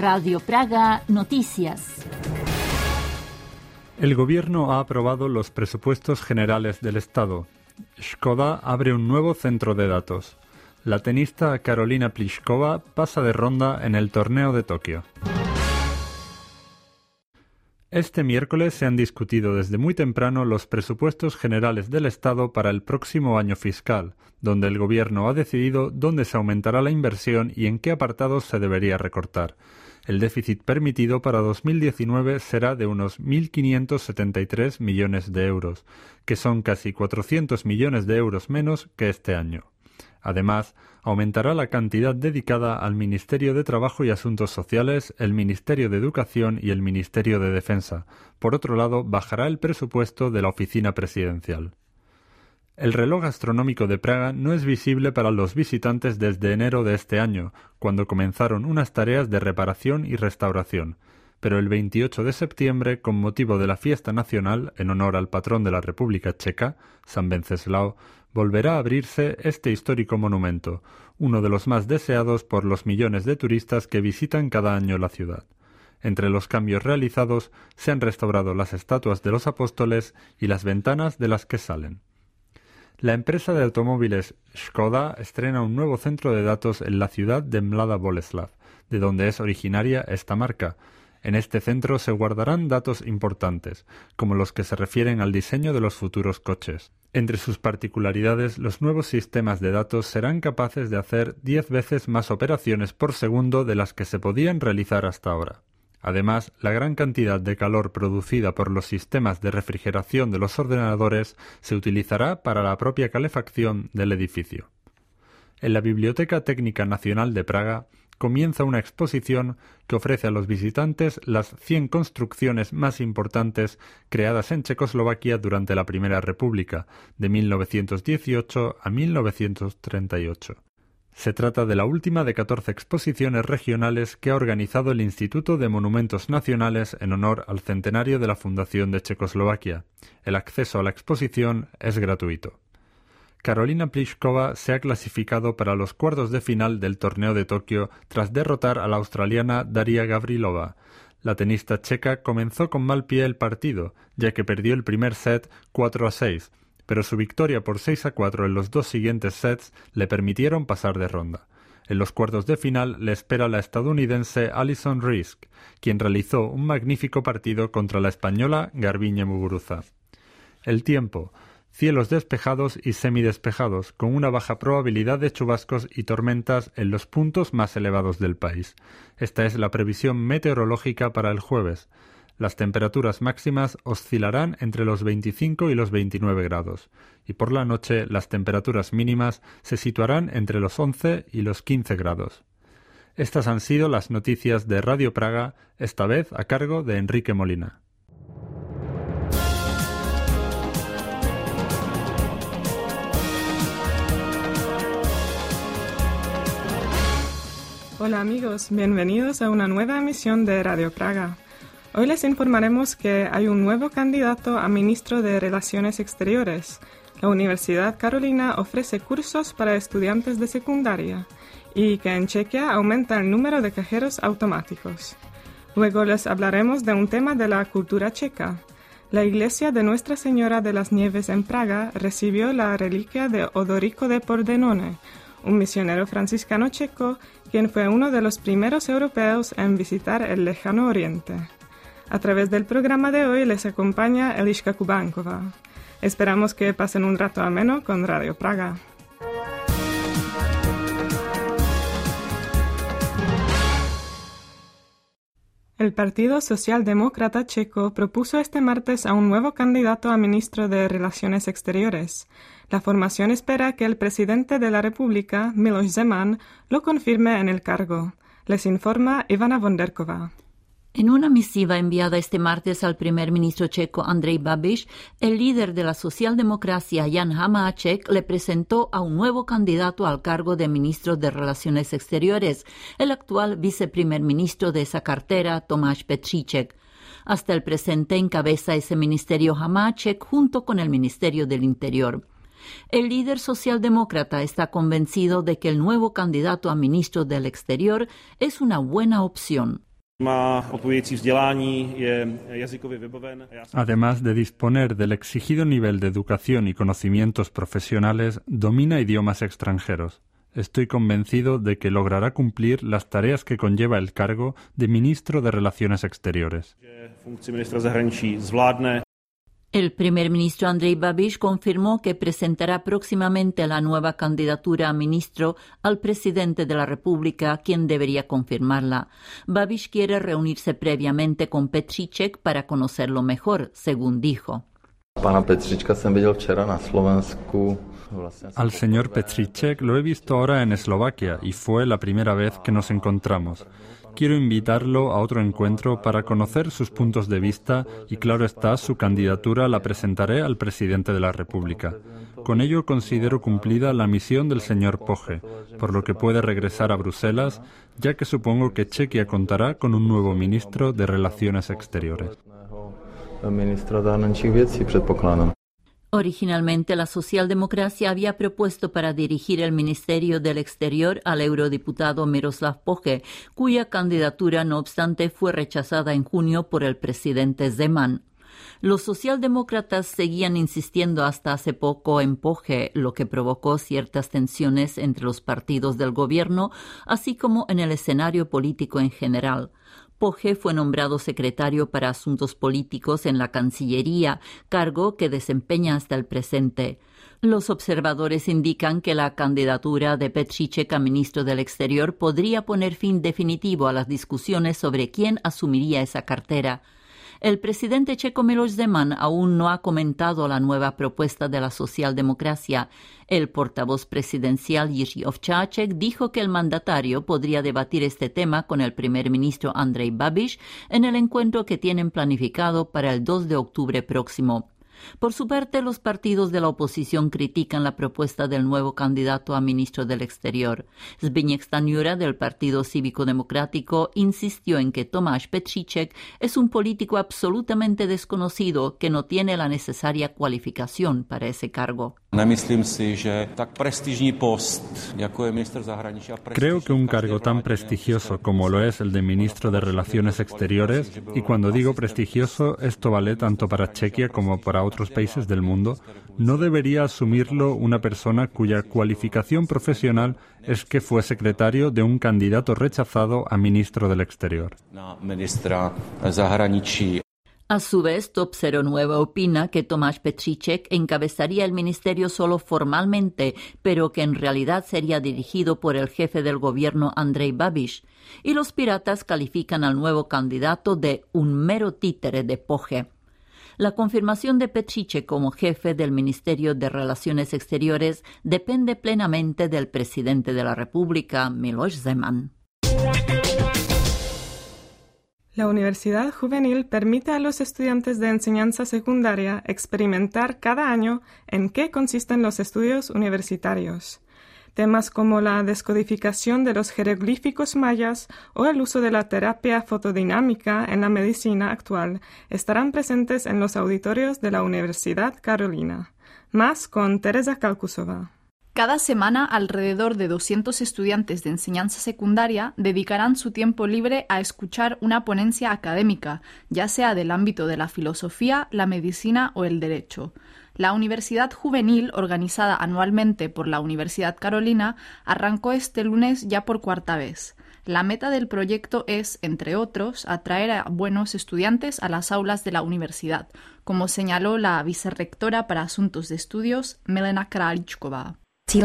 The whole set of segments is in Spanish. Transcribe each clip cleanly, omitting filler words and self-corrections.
Radio Praga Noticias. El Gobierno ha aprobado los presupuestos generales del Estado. Škoda abre un nuevo centro de datos. La tenista Karolina Pliskova pasa de ronda en el torneo de Tokio. Este miércoles se han discutido desde muy temprano los presupuestos generales del Estado para el próximo año fiscal, donde el Gobierno ha decidido dónde se aumentará la inversión y en qué apartados se debería recortar. El déficit permitido para 2019 será de unos 1.573 millones de euros, que son casi 400 millones de euros menos que este año. Además, aumentará la cantidad dedicada al Ministerio de Trabajo y Asuntos Sociales, el Ministerio de Educación y el Ministerio de Defensa. Por otro lado, bajará el presupuesto de la Oficina Presidencial. El reloj astronómico de Praga no es visible para los visitantes desde enero de este año, cuando comenzaron unas tareas de reparación y restauración. Pero el 28 de septiembre, con motivo de la fiesta nacional, en honor al patrón de la República Checa, San Venceslao, volverá a abrirse este histórico monumento, uno de los más deseados por los millones de turistas que visitan cada año la ciudad. Entre los cambios realizados se han restaurado las estatuas de los apóstoles y las ventanas de las que salen. La empresa de automóviles Škoda estrena un nuevo centro de datos en la ciudad de Mladá Boleslav, de donde es originaria esta marca. En este centro se guardarán datos importantes, como los que se refieren al diseño de los futuros coches. Entre sus particularidades, los nuevos sistemas de datos serán capaces de hacer 10 veces más operaciones por segundo de las que se podían realizar hasta ahora. Además, la gran cantidad de calor producida por los sistemas de refrigeración de los ordenadores se utilizará para la propia calefacción del edificio. En la Biblioteca Técnica Nacional de Praga comienza una exposición que ofrece a los visitantes las 100 construcciones más importantes creadas en Checoslovaquia durante la Primera República, de 1918 a 1938. Se trata de la última de 14 exposiciones regionales que ha organizado el Instituto de Monumentos Nacionales en honor al centenario de la fundación de Checoslovaquia. El acceso a la exposición es gratuito. Karolina Pliskova se ha clasificado para los cuartos de final del torneo de Tokio tras derrotar a la australiana Daria Gavrilova. La tenista checa comenzó con mal pie el partido, ya que perdió el primer set 4-6, pero su victoria por 6-4 en los dos siguientes sets le permitieron pasar de ronda. En los cuartos de final le espera la estadounidense Alison Risk, quien realizó un magnífico partido contra la española Garbiñe Muguruza. El tiempo: cielos despejados y semidespejados, con una baja probabilidad de chubascos y tormentas en los puntos más elevados del país. Esta es la previsión meteorológica para el jueves. Las temperaturas máximas oscilarán entre los 25 y los 29 grados, y por la noche las temperaturas mínimas se situarán entre los 11 y los 15 grados. Estas han sido las noticias de Radio Praga, esta vez a cargo de Enrique Molina. Hola amigos, bienvenidos a una nueva emisión de Radio Praga. Hoy les informaremos que hay un nuevo candidato a ministro de Relaciones Exteriores. La Universidad Carolina ofrece cursos para estudiantes de secundaria y que en Chequia aumenta el número de cajeros automáticos. Luego les hablaremos de un tema de la cultura checa. La iglesia de Nuestra Señora de las Nieves en Praga recibió la reliquia de Odorico de Pordenone, un misionero franciscano checo quien fue uno de los primeros europeos en visitar el lejano oriente. A través del programa de hoy les acompaña Eliška Kubánkova. Esperamos que pasen un rato ameno con Radio Praga. El Partido Socialdemócrata Checo propuso este martes a un nuevo candidato a ministro de Relaciones Exteriores. La formación espera que el presidente de la República, Miloš Zeman, lo confirme en el cargo. Les informa Ivana Vonderkova. En una misiva enviada este martes al primer ministro checo Andrej Babiš, el líder de la socialdemocracia Jan Hamáček le presentó a un nuevo candidato al cargo de ministro de Relaciones Exteriores, el actual viceprimer ministro de esa cartera, Tomáš Petříček. Hasta el presente encabeza ese ministerio Hamáček junto con el Ministerio del Interior. El líder socialdemócrata está convencido de que el nuevo candidato a ministro del Exterior es una buena opción. Además de disponer del exigido nivel de educación y conocimientos profesionales, domina idiomas extranjeros. Estoy convencido de que logrará cumplir las tareas que conlleva el cargo de ministro de Relaciones Exteriores. El primer ministro Andrej Babiš confirmó que presentará próximamente la nueva candidatura a ministro al presidente de la República, quien debería confirmarla. Babiš quiere reunirse previamente con Petříček para conocerlo mejor, según dijo. Al señor Petříček lo he visto ahora en Eslovaquia y fue la primera vez que nos encontramos. Quiero invitarlo a otro encuentro para conocer sus puntos de vista y, claro está, su candidatura la presentaré al presidente de la República. Con ello considero cumplida la misión del señor Poche, por lo que puede regresar a Bruselas, ya que supongo que Chequia contará con un nuevo ministro de Relaciones Exteriores. Originalmente, la socialdemocracia había propuesto para dirigir el Ministerio del Exterior al eurodiputado Miroslav Poche, cuya candidatura, no obstante, fue rechazada en junio por el presidente Zeman. Los socialdemócratas seguían insistiendo hasta hace poco en Poche, lo que provocó ciertas tensiones entre los partidos del gobierno, así como en el escenario político en general. Poche fue nombrado secretario para Asuntos Políticos en la Cancillería, cargo que desempeña hasta el presente. Los observadores indican que la candidatura de Petříček a ministro del Exterior podría poner fin definitivo a las discusiones sobre quién asumiría esa cartera. El presidente checo Miloš Zeman aún no ha comentado la nueva propuesta de la socialdemocracia. El portavoz presidencial Jiří Ovčáček dijo que el mandatario podría debatir este tema con el primer ministro Andrej Babiš en el encuentro que tienen planificado para el 2 de octubre próximo. Por su parte, los partidos de la oposición critican la propuesta del nuevo candidato a ministro del Exterior. Zbyněk Stanjura, del Partido Cívico-Democrático, insistió en que Tomáš Petříček es un político absolutamente desconocido que no tiene la necesaria cualificación para ese cargo. Creo que un cargo tan prestigioso como lo es el de ministro de Relaciones Exteriores, y cuando digo prestigioso, esto vale tanto para Chequia como para otros países del mundo, no debería asumirlo una persona cuya cualificación profesional es que fue secretario de un candidato rechazado a ministro del Exterior. A su vez, Top 09 opina que Tomáš Petříček encabezaría el ministerio solo formalmente, pero que en realidad sería dirigido por el jefe del gobierno Andrej Babiš. Y los piratas califican al nuevo candidato de un mero títere de Poche. La confirmación de Petříček como jefe del Ministerio de Relaciones Exteriores depende plenamente del presidente de la República, Miloš Zeman. La Universidad Juvenil permite a los estudiantes de enseñanza secundaria experimentar cada año en qué consisten los estudios universitarios. Temas como la descodificación de los jeroglíficos mayas o el uso de la terapia fotodinámica en la medicina actual estarán presentes en los auditorios de la Universidad Carolina. Más con Teresa Kalkusova. Cada semana, alrededor de 200 estudiantes de enseñanza secundaria dedicarán su tiempo libre a escuchar una ponencia académica, ya sea del ámbito de la filosofía, la medicina o el derecho. La Universidad Juvenil, organizada anualmente por la Universidad Carolina, arrancó este lunes ya por cuarta vez. La meta del proyecto es, entre otros, atraer a buenos estudiantes a las aulas de la universidad, como señaló la vicerrectora para Asuntos de Estudios, Milena Králíčková.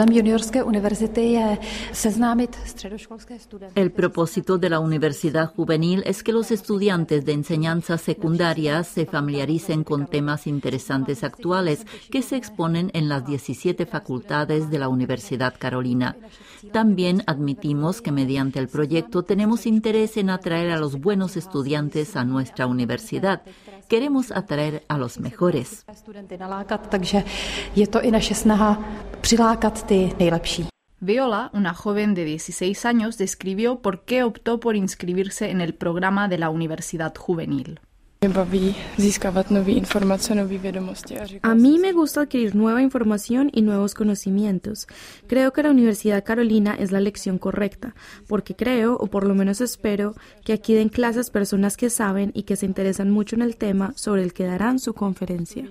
El propósito de la Universidad Juvenil es que los estudiantes de enseñanza secundaria se familiaricen con temas interesantes actuales que se exponen en las 17 facultades de la Universidad Carolina. También admitimos que mediante el proyecto tenemos interés en atraer a los buenos estudiantes a nuestra universidad. Queremos atraer a los mejores. Viola, una joven de 16 años, describió por qué optó por inscribirse en el programa de la Universidad Juvenil. A mí me gusta adquirir nueva información y nuevos conocimientos. Creo que la Universidad Carolina es la elección correcta, porque creo, o por lo menos espero, que aquí den clases personas que saben y que se interesan mucho en el tema sobre el que darán su conferencia.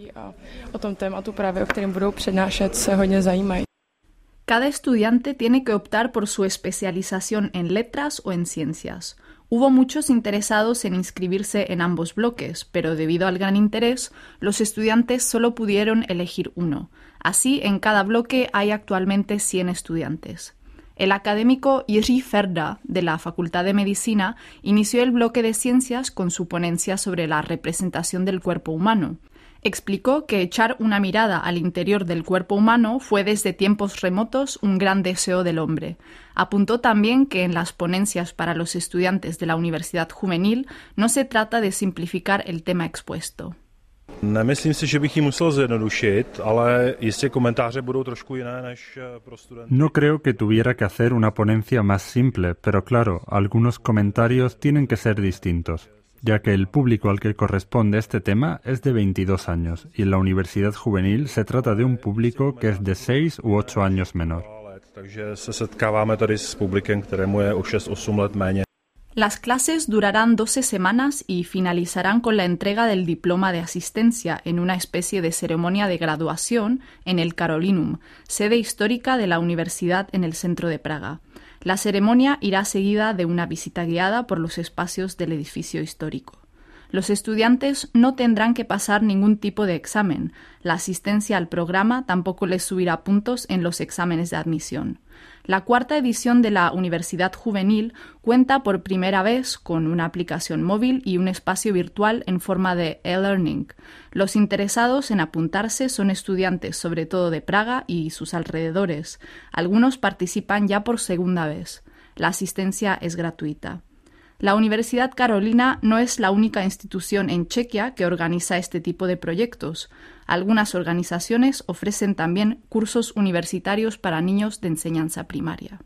Cada estudiante tiene que optar por su especialización en letras o en ciencias. Hubo muchos interesados en inscribirse en ambos bloques, pero debido al gran interés, los estudiantes solo pudieron elegir uno. Así, en cada bloque hay actualmente 100 estudiantes. El académico Jiří Ferda, de la Facultad de Medicina, inició el bloque de ciencias con su ponencia sobre la representación del cuerpo humano. Explicó que echar una mirada al interior del cuerpo humano fue desde tiempos remotos un gran deseo del hombre. Apuntó también que en las ponencias para los estudiantes de la Universidad Juvenil no se trata de simplificar el tema expuesto. Nemyslím si, že bych ji musel zjednodušit, ale jistě komentáře budou trošku jiné než pro studenty. No creo que tuviera que hacer una ponencia más simple, pero claro, algunos comentarios tienen que ser distintos, ya que el público al que corresponde este tema es de 22 años y en la Universidad Juvenil se trata de un público que es de 6 u 8 años menor. Takže se setkáváme tady s publikem, kterému je o 6-8 let méně. Las clases durarán 12 semanas y finalizarán con la entrega del diploma de asistencia en una especie de ceremonia de graduación en el Carolinum, sede histórica de la universidad en el centro de Praga. La ceremonia irá seguida de una visita guiada por los espacios del edificio histórico. Los estudiantes no tendrán que pasar ningún tipo de examen. La asistencia al programa tampoco les subirá puntos en los exámenes de admisión. La cuarta edición de la Universidad Juvenil cuenta por primera vez con una aplicación móvil y un espacio virtual en forma de e-learning. Los interesados en apuntarse son estudiantes sobre todo de Praga y sus alrededores. Algunos participan ya por segunda vez. La asistencia es gratuita. La Universidad Carolina no es la única institución en Chequia que organiza este tipo de proyectos. Algunas organizaciones ofrecen también cursos universitarios para niños de enseñanza primaria.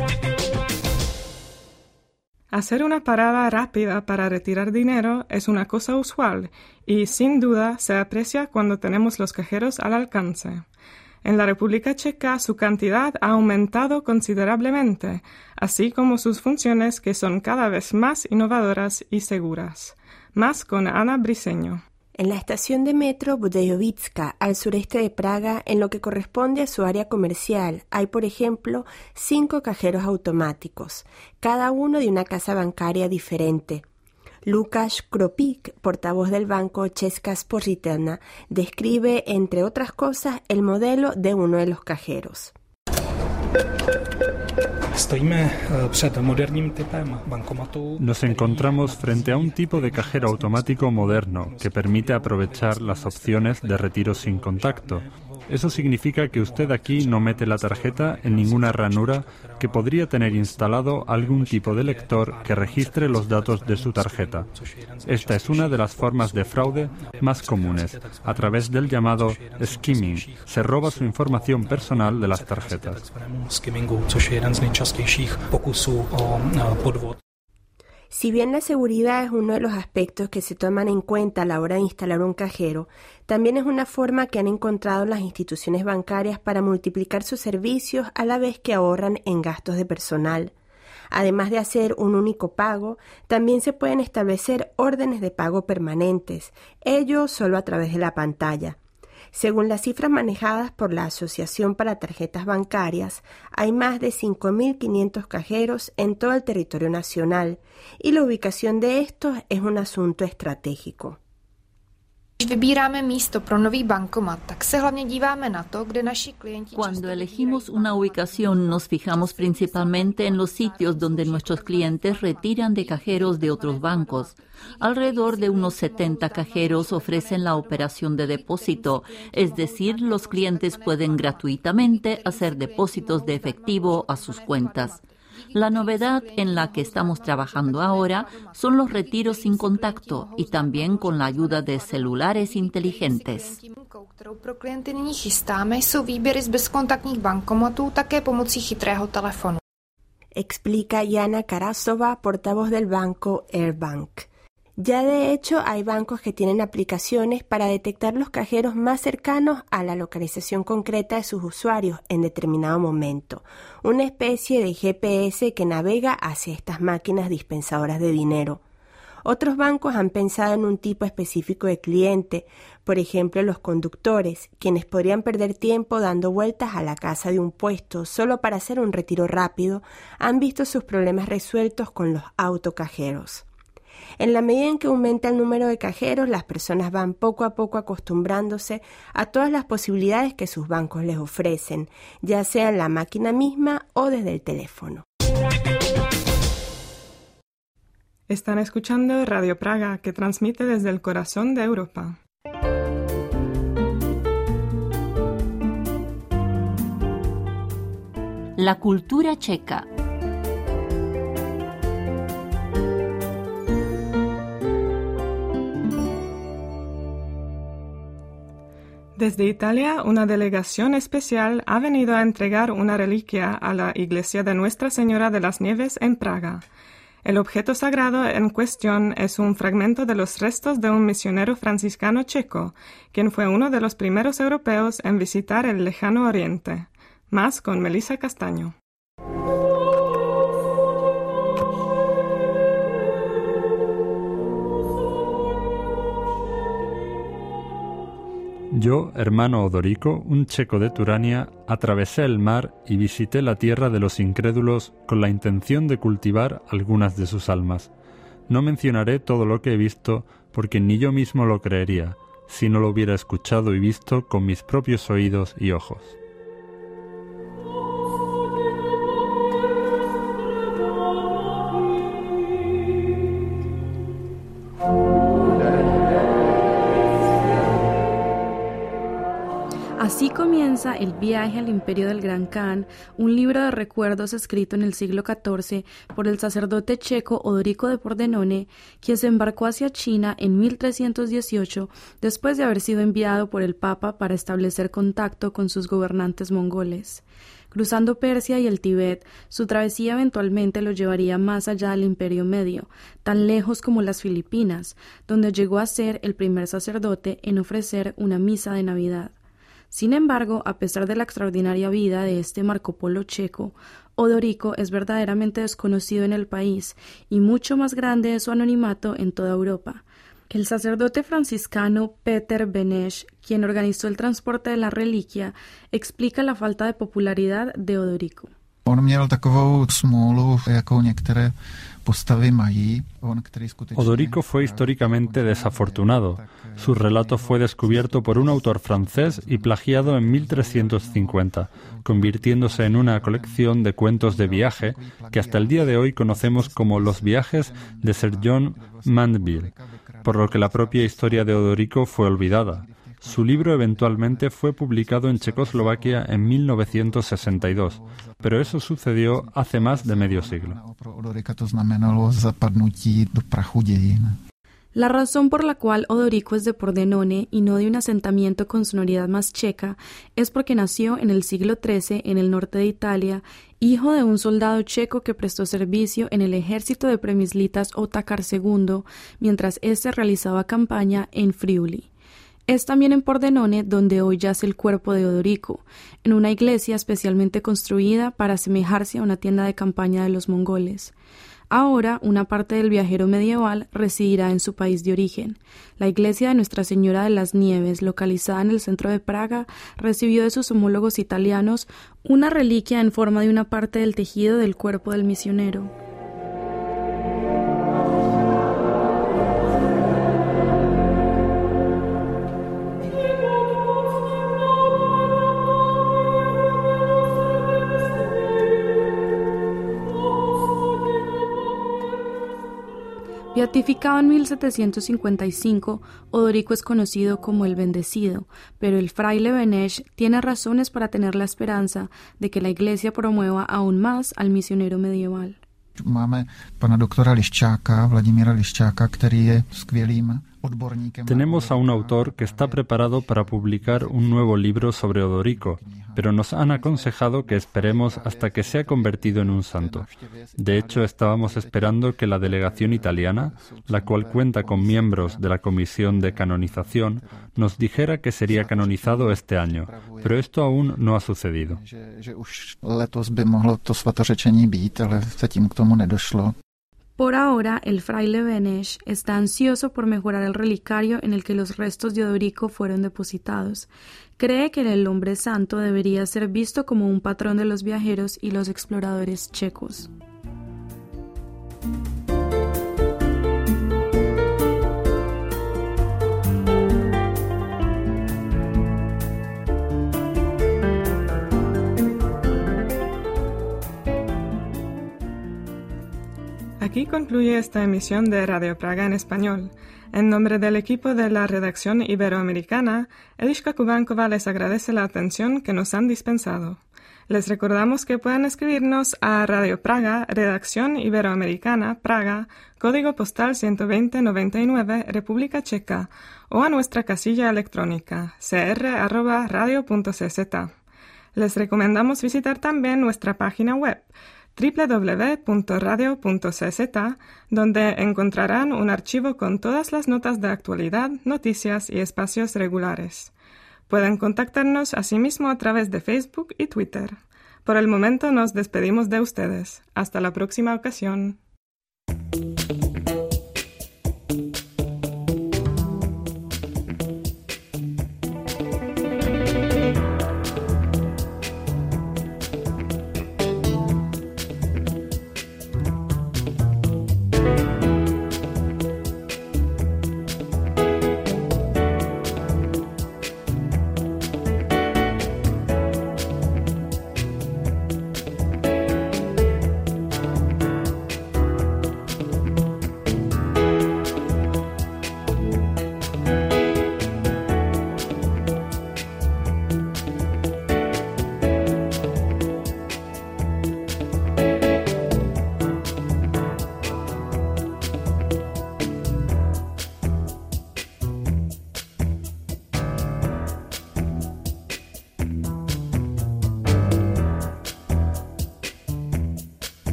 Hacer una parada rápida para retirar dinero es una cosa usual y, sin duda, se aprecia cuando tenemos los cajeros al alcance. En la República Checa su cantidad ha aumentado considerablemente, así como sus funciones que son cada vez más innovadoras y seguras. Más con Ana Briceño. En la estación de metro Budejovická, al sureste de Praga, en lo que corresponde a su área comercial, hay, por ejemplo, 5 cajeros automáticos, cada uno de una casa bancaria diferente. Lukáš Kropík, portavoz del banco Česká spořitelna, describe, entre otras cosas, el modelo de uno de los cajeros. Nos encontramos frente a un tipo de cajero automático moderno que permite aprovechar las opciones de retiro sin contacto. Eso significa que usted aquí no mete la tarjeta en ninguna ranura que podría tener instalado algún tipo de lector que registre los datos de su tarjeta. Esta es una de las formas de fraude más comunes, a través del llamado skimming. Se roba su información personal de las tarjetas. Si bien la seguridad es uno de los aspectos que se toman en cuenta a la hora de instalar un cajero, también es una forma que han encontrado las instituciones bancarias para multiplicar sus servicios a la vez que ahorran en gastos de personal. Además de hacer un único pago, también se pueden establecer órdenes de pago permanentes, ello solo a través de la pantalla. Según las cifras manejadas por la Asociación para Tarjetas Bancarias, hay más de 5.500 cajeros en todo el territorio nacional y la ubicación de estos es un asunto estratégico. Cuando elegimos una ubicación, nos fijamos principalmente en los sitios donde nuestros clientes retiran de cajeros de otros bancos. Alrededor de unos 70 cajeros ofrecen la operación de depósito, es decir, los clientes pueden gratuitamente hacer depósitos de efectivo a sus cuentas. La novedad en la que estamos trabajando ahora son los retiros sin contacto y también con la ayuda de celulares inteligentes. Explica Jana Karasova, portavoz del banco Airbank. Ya de hecho hay bancos que tienen aplicaciones para detectar los cajeros más cercanos a la localización concreta de sus usuarios en determinado momento, una especie de GPS que navega hacia estas máquinas dispensadoras de dinero. Otros bancos han pensado en un tipo específico de cliente, por ejemplo los conductores, quienes podrían perder tiempo dando vueltas a la casa de un puesto solo para hacer un retiro rápido, han visto sus problemas resueltos con los autocajeros. En la medida en que aumenta el número de cajeros, las personas van poco a poco acostumbrándose a todas las posibilidades que sus bancos les ofrecen, ya sea en la máquina misma o desde el teléfono. Están escuchando Radio Praga, que transmite desde el corazón de Europa. La cultura checa. Desde Italia, una delegación especial ha venido a entregar una reliquia a la iglesia de Nuestra Señora de las Nieves en Praga. El objeto sagrado en cuestión es un fragmento de los restos de un misionero franciscano checo, quien fue uno de los primeros europeos en visitar el lejano oriente. Más con Melissa Castaño. Yo, hermano Odorico, un checo de Turania, atravesé el mar y visité la tierra de los incrédulos con la intención de cultivar algunas de sus almas. No mencionaré todo lo que he visto porque ni yo mismo lo creería, si no lo hubiera escuchado y visto con mis propios oídos y ojos. Así comienza El viaje al imperio del Gran Khan, un libro de recuerdos escrito en el siglo XIV por el sacerdote checo Odorico de Pordenone, quien se embarcó hacia China en 1318 después de haber sido enviado por el Papa para establecer contacto con sus gobernantes mongoles. Cruzando Persia y el Tíbet, su travesía eventualmente lo llevaría más allá del Imperio Medio, tan lejos como las Filipinas, donde llegó a ser el primer sacerdote en ofrecer una misa de Navidad. Sin embargo, a pesar de la extraordinaria vida de este Marco Polo checo, Odorico es verdaderamente desconocido en el país y mucho más grande es su anonimato en toda Europa. El sacerdote franciscano Peter Beneš, quien organizó el transporte de la reliquia, explica la falta de popularidad de Odorico. Odorico fue históricamente desafortunado. Su relato fue descubierto por un autor francés y plagiado en 1350, convirtiéndose en una colección de cuentos de viaje que hasta el día de hoy conocemos como los viajes de Sir John Mandeville, por lo que la propia historia de Odorico fue olvidada. Su libro eventualmente fue publicado en Checoslovaquia en 1962, pero eso sucedió hace más de medio siglo. La razón por la cual Odorico es de Pordenone y no de un asentamiento con sonoridad más checa es porque nació en el siglo XIII en el norte de Italia, hijo de un soldado checo que prestó servicio en el ejército de Premislitas Otakar II mientras éste realizaba campaña en Friuli. Es también en Pordenone donde hoy yace el cuerpo de Odorico, en una iglesia especialmente construida para asemejarse a una tienda de campaña de los mongoles. Ahora, una parte del viajero medieval residirá en su país de origen. La iglesia de Nuestra Señora de las Nieves, localizada en el centro de Praga, recibió de sus homólogos italianos una reliquia en forma de una parte del tejido del cuerpo del misionero. Beatificado en 1755, Odorico es conocido como el Bendecido, pero el fraile Beneš tiene razones para tener la esperanza de que la Iglesia promueva aún más al misionero medieval. Tenemos a un autor que está preparado para publicar un nuevo libro sobre Odorico, pero nos han aconsejado que esperemos hasta que sea convertido en un santo. De hecho, estábamos esperando que la delegación italiana, la cual cuenta con miembros de la Comisión de Canonización, nos dijera que sería canonizado este año, pero esto aún no ha sucedido. Por ahora, el fraile Benesch está ansioso por mejorar el relicario en el que los restos de Odorico fueron depositados. Cree que el hombre santo debería ser visto como un patrón de los viajeros y los exploradores checos. Aquí concluye esta emisión de Radio Praga en español. En nombre del equipo de la redacción iberoamericana, Eliška Kubánkova les agradece la atención que nos han dispensado. Les recordamos que pueden escribirnos a Radio Praga, Redacción Iberoamericana, Praga, Código Postal 12099, República Checa, o a nuestra casilla electrónica cr@radio.cz. Les recomendamos visitar también nuestra página web www.radio.cz, donde encontrarán un archivo con todas las notas de actualidad, noticias y espacios regulares. Pueden contactarnos asimismo a través de Facebook y Twitter. Por el momento nos despedimos de ustedes. Hasta la próxima ocasión.